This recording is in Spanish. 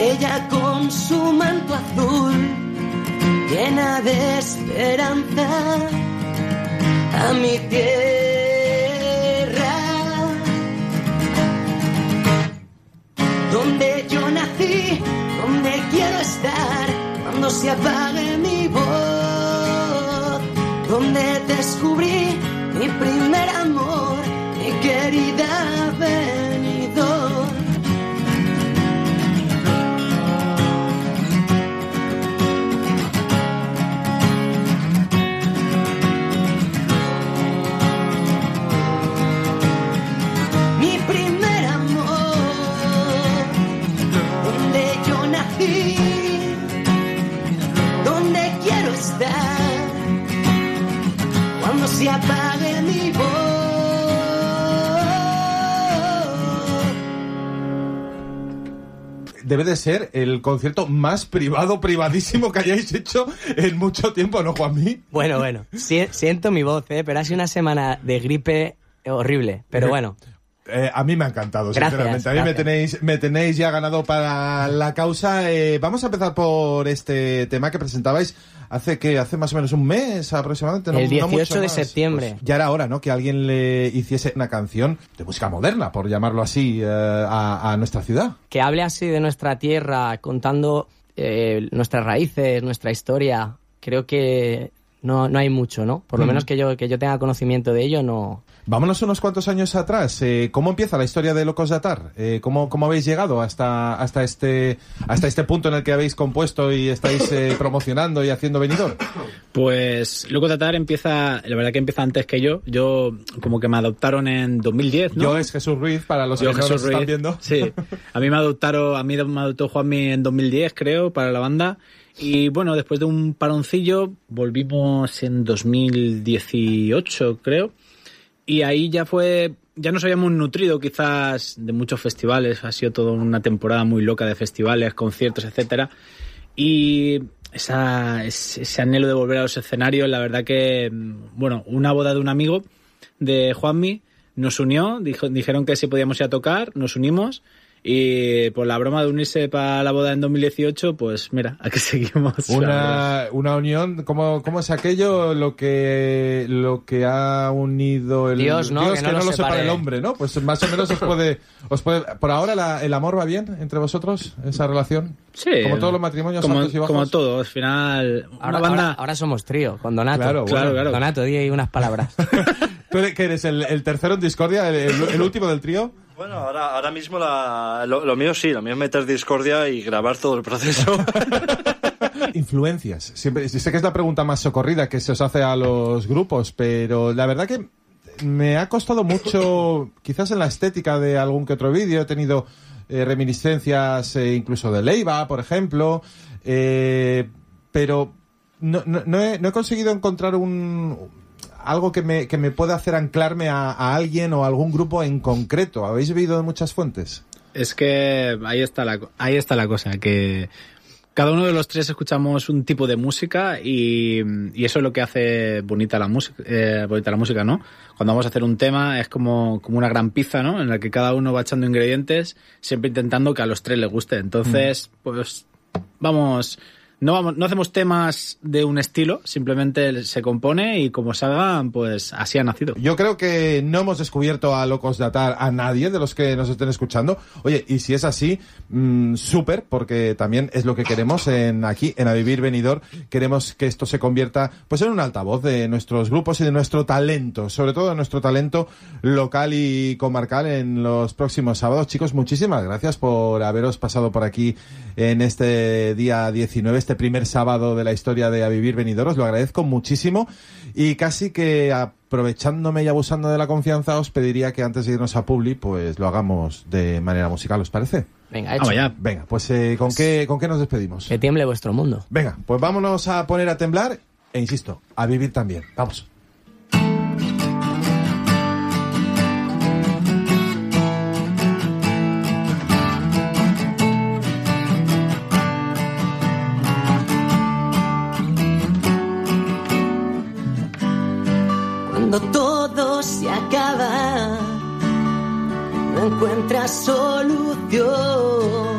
ella con su manto azul, llena de esperanza, a mi tierra, donde yo nací, donde quiero estar, cuando se apague mi voz, donde descubrí mi primer amor, mi querida Benidorm. Mi primer amor, donde yo nací, donde quiero estar, cuando se apague mi voz. Debe de ser el concierto más privadísimo que hayáis hecho en mucho tiempo, ¿no, Juanmi? Bueno, siento mi voz, pero ha sido una semana de gripe horrible, pero bueno. A mí me ha encantado, Gracias, sinceramente. A mí me tenéis ya ganado para la causa. Vamos a empezar por este tema que presentabais hace más o menos un mes aproximadamente. El 18 mucho de más. septiembre. Pues ya era hora, ¿no?, que alguien le hiciese una canción de música moderna, por llamarlo así, a nuestra ciudad. Que hable así de nuestra tierra, contando nuestras raíces, nuestra historia. Creo que no hay mucho, ¿no? Por lo menos que yo tenga conocimiento de ello, no. Vámonos unos cuantos años atrás. ¿Cómo empieza la historia de Locos de Atar? ¿Cómo habéis llegado hasta este punto en el que habéis compuesto y estáis promocionando y haciendo Benidorm? Pues Locos de Atar empieza, la verdad que empieza antes que yo. Yo como que me adoptaron en 2010, ¿no? Yo es Jesús Ruiz, para los que no nos están viendo. Sí, a mí me adoptó Juanmi en 2010, creo, para la banda. Y bueno, después de un paroncillo volvimos en 2018, creo. Y ahí ya nos habíamos nutrido quizás de muchos festivales, ha sido toda una temporada muy loca de festivales, conciertos, etcétera. Y ese anhelo de volver a los escenarios, la verdad que, bueno, una boda de un amigo de Juanmi nos unió, dijeron que si podíamos ir a tocar, nos unimos. Y por la broma de unirse para la boda en 2018, pues mira, aquí seguimos. Una unión, ¿cómo es aquello? Lo que ha unido el Dios, ¿no? Dios, que no lo separa el hombre, ¿no? Pues más o menos os puede por ahora el amor va bien entre vosotros, esa relación. Sí. Como todos los matrimonios altos y bajos. Como todo, al final. Ahora somos trío, con Donato. Claro. Donato, di ahí unas palabras. ¿Tú que eres el tercero en discordia, el último del trío? Bueno, ahora mismo lo mío sí, lo mío es meter discordia y grabar todo el proceso. Influencias. Siempre, sé que es la pregunta más socorrida que se os hace a los grupos, pero la verdad que me ha costado mucho, quizás en la estética de algún que otro vídeo, he tenido reminiscencias incluso de Leiva, por ejemplo, pero no he conseguido encontrar algo que me pueda hacer anclarme a alguien o a algún grupo en concreto. ¿Habéis bebido de muchas fuentes? Es que ahí está la cosa, que cada uno de los tres escuchamos un tipo de música y eso es lo que hace bonita la música, ¿no? Cuando vamos a hacer un tema es como una gran pizza, ¿no? En la que cada uno va echando ingredientes, siempre intentando que a los tres les guste. Entonces, pues no hacemos temas de un estilo, simplemente se compone y como salgan, pues así ha nacido. Yo creo que no hemos descubierto a Locos de Atar a nadie de los que nos estén escuchando. Oye, y si es así, súper, porque también es lo que queremos aquí en A Vivir Benidorm. Queremos que esto se convierta pues en un altavoz de nuestros grupos y de nuestro talento, sobre todo de nuestro talento local y comarcal en los próximos sábados. Chicos, muchísimas gracias por haberos pasado por aquí en este día 19, este primer sábado de la historia de A Vivir Benidorm. Os lo agradezco muchísimo y casi que aprovechándome y abusando de la confianza os pediría que antes de irnos a Publi pues lo hagamos de manera musical, ¿os parece? Venga, hecho. Venga, pues ¿con qué nos despedimos? Que tiemble vuestro mundo. Venga, pues vámonos a poner a temblar e insisto, a vivir también. Vamos. Cuando todo se acaba, no encuentras solución.